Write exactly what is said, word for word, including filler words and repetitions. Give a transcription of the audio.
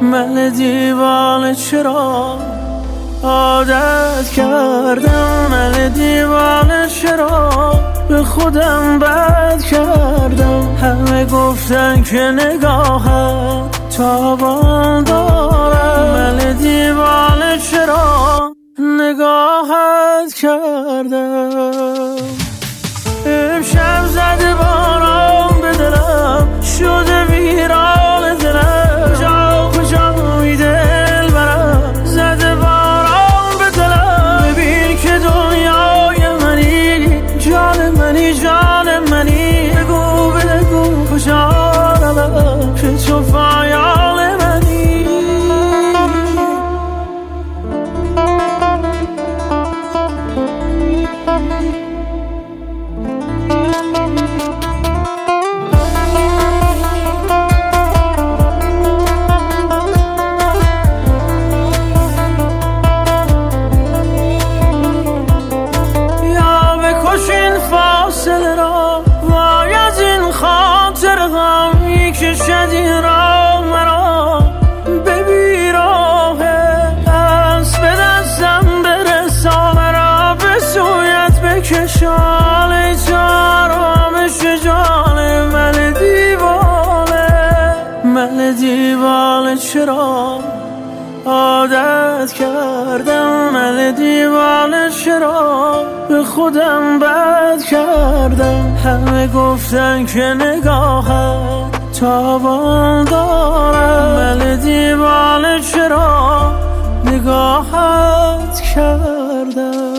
من دیوانه چرا عادت کردم، من دیوانه چرا به خودم بد کردم. همه گفتن که نگاهت تابان دارم، من دیوانه چرا نگاهت کردم. امشب زده باران به دلم، شده ویران دلم، کجا کجا می دل برم. زده باران به دلم، ببین که دنیای منی، جان منی جان منی. بگو بگو کجا روم که تو فایال منی. فاصله را وای از این خاطر غمی کشدی را مرا به بیراه از به دستم برسان را به سویت بکشان. ای آرامش جان من دیوانه، من دیوانه چرا عادت کردم، من دیوانه چرا به خودم بد کردم. همه گفتن که نگاهت تابان دارم، من دیوانه چرا نگاهت کردم.